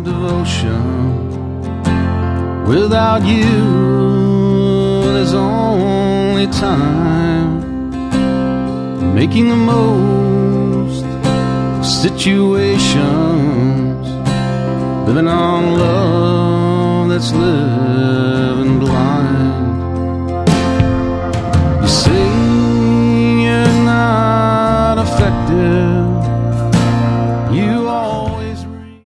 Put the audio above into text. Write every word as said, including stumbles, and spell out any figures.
devotion. Without you, there's only time. Making the most of situations. Living on love that's living blind. You say